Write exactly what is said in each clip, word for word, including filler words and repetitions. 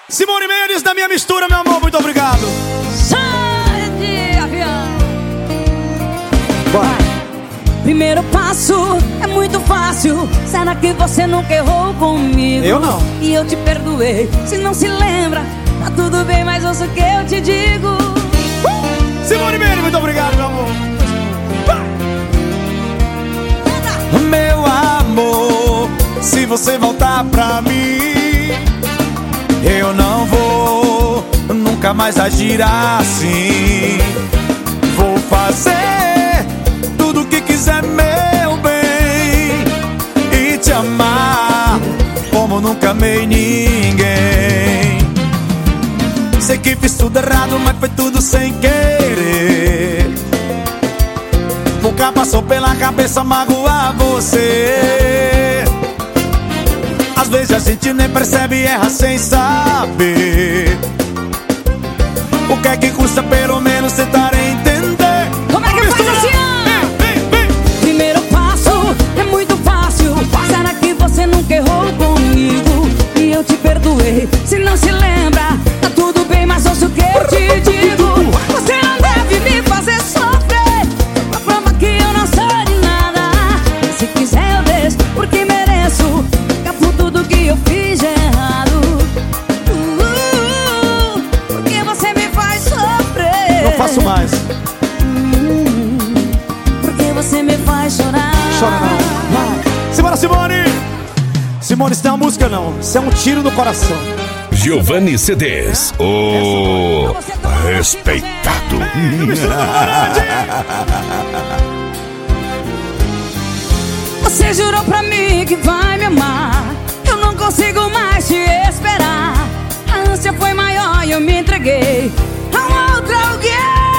Simone Mendes da minha mistura, meu amor, muito obrigado. Sai de avião. Vai. Primeiro passo é muito fácil. Será que você nunca errou comigo? Eu não. E eu te perdoei. Se não se lembra, tá tudo bem, mas ouça o que eu te digo. uh! Simone Mendes, muito obrigado, meu amor. Vai. Meu amor, se você voltar pra mim, eu não vou nunca mais agir assim. Vou fazer tudo o que quiser, meu bem, e te amar como nunca amei ninguém. Sei que fiz tudo errado, mas foi tudo sem querer. Nunca passou pela cabeça magoar você. Às vezes a gente nem percebe e erra sem saber. O que é que custa pelo menos tentar entender? Como é que faz assim? Vem, vem. Primeiro passo é muito fácil. Será que você nunca errou comigo? E eu te perdoei. Se não se lembra, tá tudo bem, mas ouça o que eu te digo. Você não deve me fazer sofrer. A prova que eu não sou de nada. Se quiser eu deixo, porque mereço. Fica por tudo que eu fiz de errado. uh, uh, uh, Porque você me faz sofrer. Não faço mais. Porque você me faz chorar. Chora não. Vai. Simbora, Simone. Simone, isso não é uma música não. Isso é um tiro no coração. Giovanni C Ds, o respeitado. Você jurou pra mim que vai me amar. Eu não consigo mais te esperar. A ânsia foi maior e eu me entreguei a um outro alguém.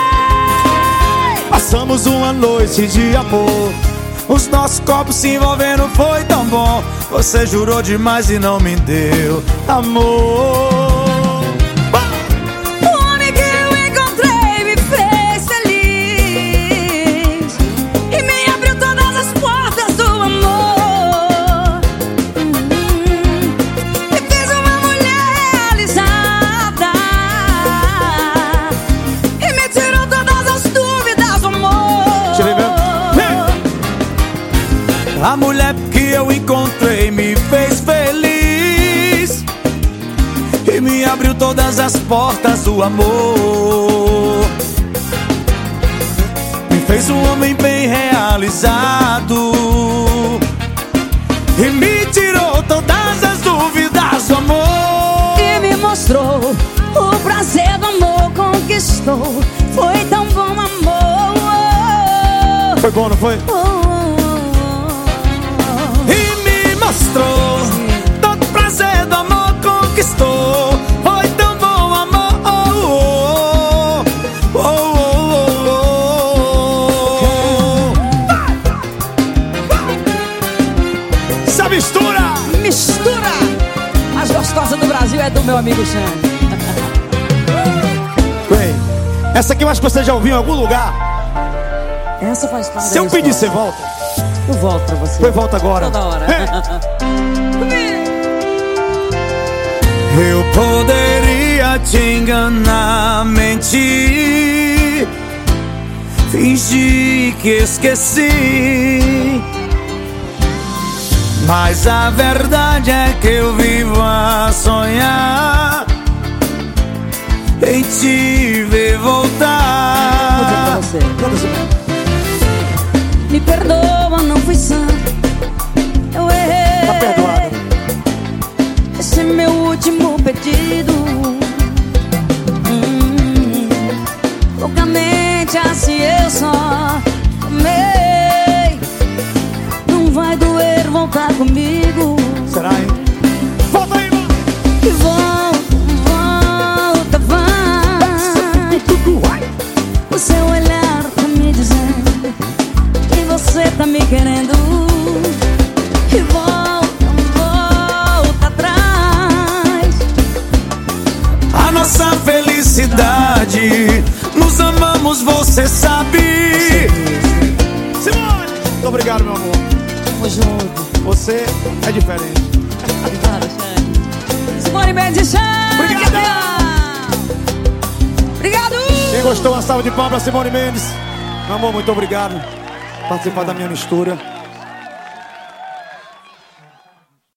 Passamos uma noite de amor. Os nossos corpos se envolvendo foi tão bom. Você jurou demais e não me deu amor. O homem que eu encontrei me fez feliz e me abriu todas as portas do amor. Hum, Me fez uma mulher realizada e me tirou todas as dúvidas do amor. Deixa eu ver. A mulher que eu encontrei me fez feliz e me abriu todas as portas do amor. Me fez um homem bem realizado e me tirou todas as dúvidas do amor. E me mostrou o prazer do amor, conquistou. Foi tão bom, amor. Foi bom, não foi? E me mostrou todo o prazer do amor, conquistou. Foi tão bom, amor. Oh, oh, oh, oh, oh. Essa mistura, Mistura mais gostosa do Brasil é do meu amigo Xande. bem, essa aqui eu acho que você já ouviu em algum lugar. Essa faz parte. Se eu pedir, você volta? Eu volto pra você. Foi, volta agora. Toda hora. Eu poderia te enganar, mentir, fingir que esqueci, mas a verdade é que eu vivo a sonhar em te ver voltar. Vou dizer pra você. Me perdoa, não fui santo. Eu errei. Tá perdoado. Esse é meu último pedido. hum, Loucamente assim eu só amei. Não vai doer voltar comigo. Será, hein? Volta aí, mano. E volta, volta, vai. O seu olhar tá me dizendo que você tá me querendo. E volta, volta atrás. A nossa felicidade, nos amamos, você sabe. Simone, muito obrigado, meu amor. Tamo junto. Você é diferente. Obrigada, Xande. Simone Simone Mendes. Obrigado! Obrigado! Quem gostou, uma salva de palmas pra Simone Mendes. Meu amor, muito obrigado por participar da minha mistura.